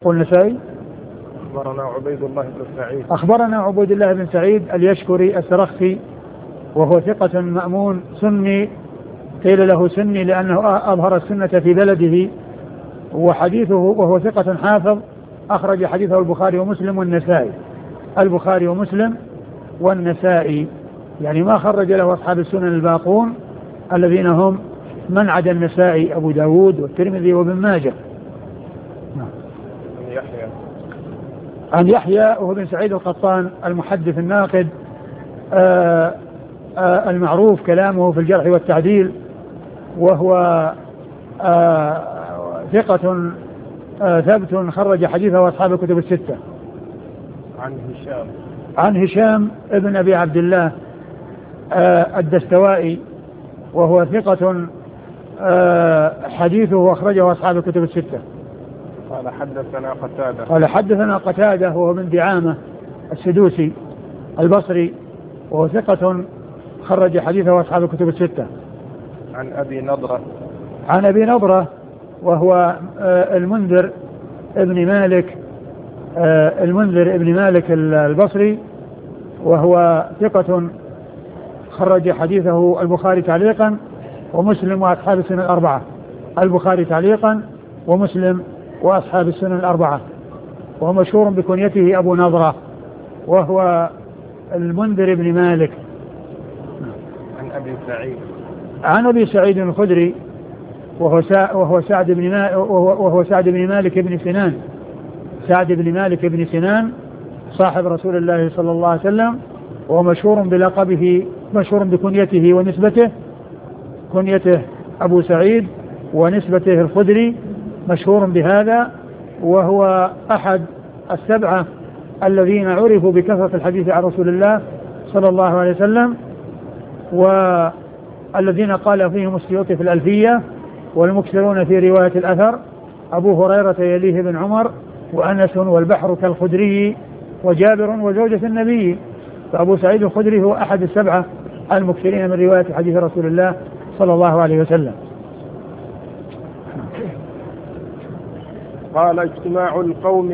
النسائي. أخبرنا عبيد الله بن سعيد. أخبرنا عبيد الله بن سعيد اليشكري السرخسي وهو ثقة مأمون سني، قيل له سني لأنه أظهر السنة في بلده، وحديثه وهو ثقة حافظ أخرج حديثه البخاري ومسلم والنسائي. البخاري ومسلم والنسائي يعني ما خرج له أصحاب السنن الباقون الذين هم من عدا النسائي أبو داود والترمذي وابن ماجه. عن يحيى وهو بن سعيد القطان المحدث الناقد المعروف كلامه في الجرح والتعديل، وهو ثقة ثبت خرج حديثه أصحاب الكتب الستة. عن هشام ابن أبي عبد الله الدستوائي وهو ثقة حديثه أخرجه أصحاب الكتب الستة. قال حدثنا قتادة وهو من دعامة السدوسي البصري وهو ثقة خرج حديثه أصحاب الكتب الستة. عن أبي نضرة وهو المنذر ابن مالك البصري وهو ثقة خرج حديثه البخاري تعليقا ومسلم وأصحاب السنن الأربعة. البخاري تعليقا ومسلم وأصحاب السنن الأربعة، وهو مشهور بكنيته أبو نضرة وهو المنذر ابن مالك. عن أبي سعيد الخدري وهو سعد بن مالك بن سنان. سعد بن مالك بن سنان صاحب رسول الله صلى الله عليه وسلم، وهو مشهور بلقبه، مشهور بكنيته ونسبته، كنيته أبو سعيد ونسبته الخدري، مشهور بهذا، وهو أحد السبعة الذين عرفوا بكثرة الحديث عن رسول الله صلى الله عليه وسلم، والذين قال فيهم السيوطي في الألفية والمكثرون في رواية الأثر أبو هريرة يليه بن عمر وأنس والبحر كالخدري وجابر وزوجة النبي. فأبو سعيد الخدري هو أحد السبعة المكثرين من رواية حديث رسول الله صلى الله عليه وسلم. قال اجتماع القوم